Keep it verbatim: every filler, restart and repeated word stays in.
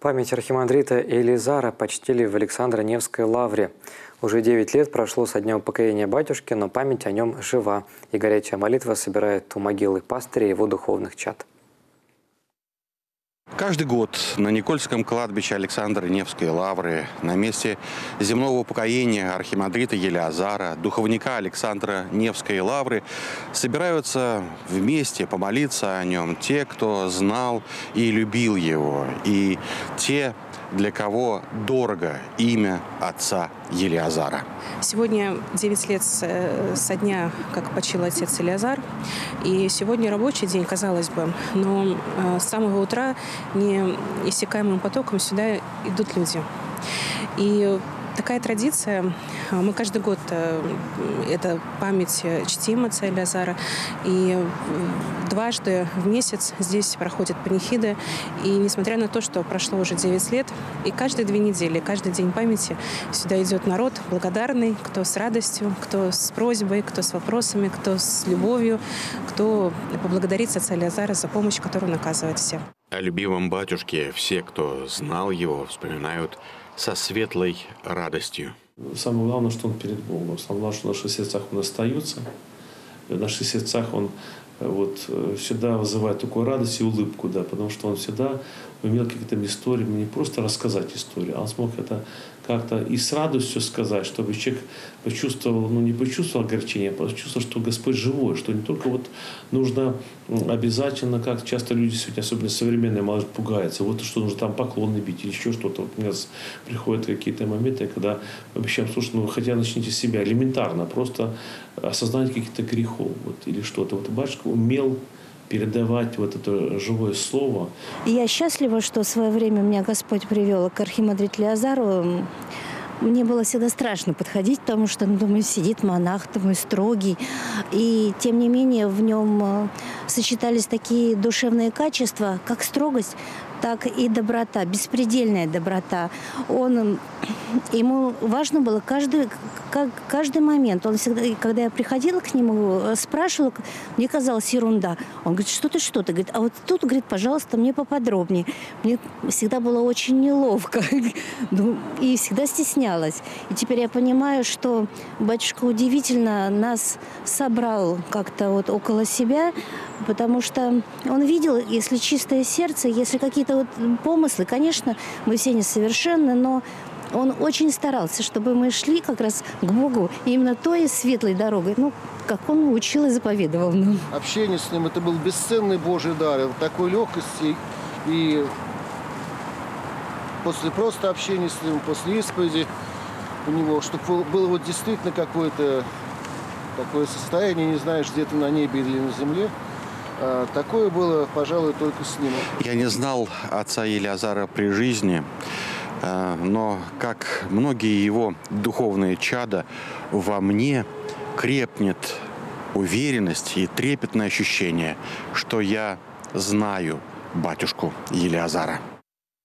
Память архимандрита Елизара почтили в Александро-Невской лавре. Уже девять лет прошло со дня упокоения батюшки, но память о нем жива, и горячая молитва собирает у могилы пастыря и его духовных чад. Каждый год на Никольском кладбище Александро-Невской лавры, на месте земного упокоения архимандрита Елизара, духовника Александро-Невской лавры, собираются вместе помолиться о нем те, кто знал и любил его, и те, для кого дорого имя отца Елизара. Сегодня девять лет со дня, как почил отец Елизар. И сегодня рабочий день, казалось бы. Но с самого утра неиссякаемым потоком сюда идут люди. И такая традиция. Мы каждый год это память чтим отца Елизара. И дважды в месяц здесь проходят панихиды. И несмотря на то, что прошло уже девять лет, и каждые две недели, каждый день памяти сюда идет народ благодарный, кто с радостью, кто с просьбой, кто с вопросами, кто с любовью, кто поблагодарит отца Елизара за помощь, которую он оказывает всем. О любимом батюшке все, кто знал его, вспоминают со светлой радостью. Самое главное, что он перед Богом. Самое главное, что в наших сердцах он остается. В наших сердцах он вот, всегда вызывает такую радость и улыбку, да, потому что он всегда умел какие-то истории, не просто рассказать историю, а он смог это как-то и с радостью сказать, чтобы человек почувствовал, ну не почувствовал огорчение, а почувствовал, что Господь живой, что не только вот нужно обязательно, как часто люди сегодня, особенно современные, молодежь пугаются, вот что нужно там поклоны бить или еще что-то. Вот у нас приходят какие-то моменты, когда мы обещаем, слушай, ну хотя начните с себя элементарно, просто осознать каких-то грехов вот, или что-то. Вот батюшка умел передавать вот это живое слово. Я счастлива, что в свое время меня Господь привел к архимандриту Елизару. Мне было всегда страшно подходить, потому что, ну, думаю, сидит монах, думаю, строгий. И, тем не менее, в нем сочетались такие душевные качества, как строгость, так и доброта, беспредельная доброта. Он, ему важно было каждый, каждый момент. Он всегда, когда я приходила к нему, спрашивала, мне казалось ерунда. Он говорит, что ты, что ты? Говорит, а вот тут, говорит, пожалуйста, мне поподробнее. Мне всегда было очень неловко и всегда стеснялась. И теперь я понимаю, что батюшка удивительно нас собрал как-то вот около себя, потому что он видел, если чистое сердце, если какие-то вот помыслы, конечно, мы все несовершенны, но он очень старался, чтобы мы шли как раз к Богу именно той светлой дорогой, ну, как он учил и заповедовал нам. Общение с ним – это был бесценный Божий дар, такой легкости. И после просто общения с ним, после исповеди у него, чтобы было вот действительно какое-то такое состояние, не знаешь, где ты на небе или на земле. Такое было, пожалуй, только с ним. Я не знал отца Елизара при жизни, но, как многие его духовные чада, во мне крепнет уверенность и трепетное ощущение, что я знаю батюшку Елизара.